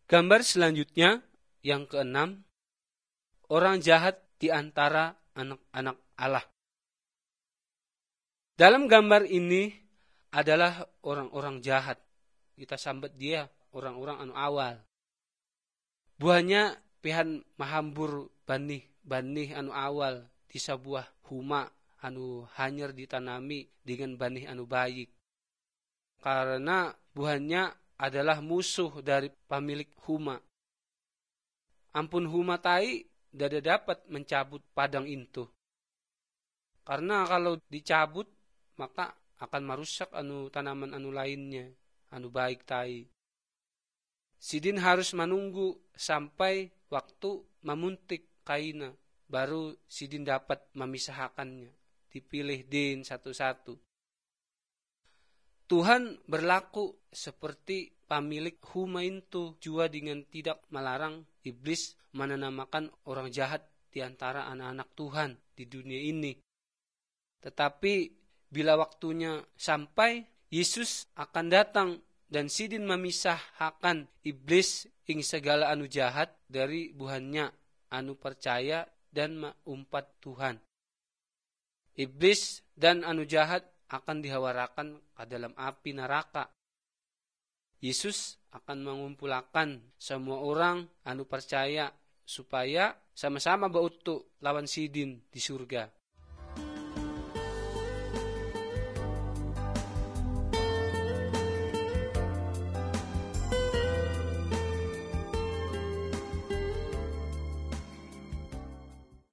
Gambar selanjutnya yang keenam, orang jahat di antara anak-anak Allah. Dalam gambar ini adalah orang-orang jahat. Kita sambat dia orang-orang anu awal. Buahnya pihan mahambur banih anu awal di sebuah huma anu hanyar ditanami dengan banih anu baik. Karena buahnya adalah musuh dari pemilik huma. Ampun huma tai dada dapat mencabut padang itu. Karena kalau dicabut maka akan merusak tanaman anu lainnya, anu baik tai. Sidin harus menunggu sampai waktu memuntik kaina, baru sidin dapat memisahkannya. Dipilih din satu-satu. Tuhan berlaku seperti pemilik huma itu jua dengan tidak melarang iblis menanamakan orang jahat di antara anak-anak Tuhan di dunia ini. Tetapi bila waktunya sampai, Yesus akan datang dan sidin memisahkan iblis ing segala anu jahat dari buhannya anu percaya dan umpat Tuhan. Iblis dan anu jahat akan dihawarakan ke dalam api neraka. Yesus akan mengumpulkan semua orang anu percaya supaya sama-sama bautu lawan sidin di surga.